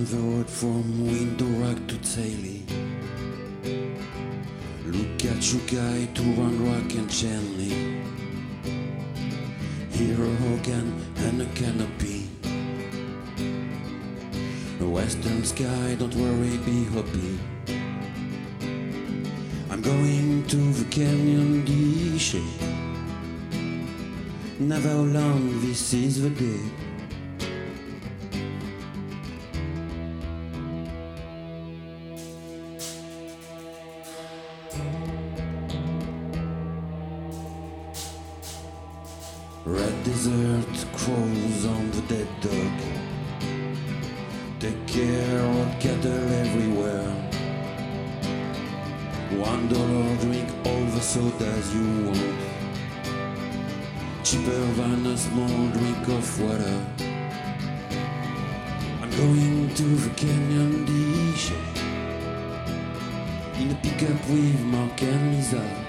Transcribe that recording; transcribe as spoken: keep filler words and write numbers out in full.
on the road from Window Rock to Taylor. Look at you guy to Round Rock and Shanley. Hero Hogan and a canopy. A western sky, don't worry, be happy. I'm going to the Canyon D C. Never long, this is the day. Red desert crawls on the dead dog. Take care of cattle everywhere. One dollar, drink all the sodas you want. Cheaper than a small drink of water. I'm going to the Canyon D C in a pickup with Mark and Lisa.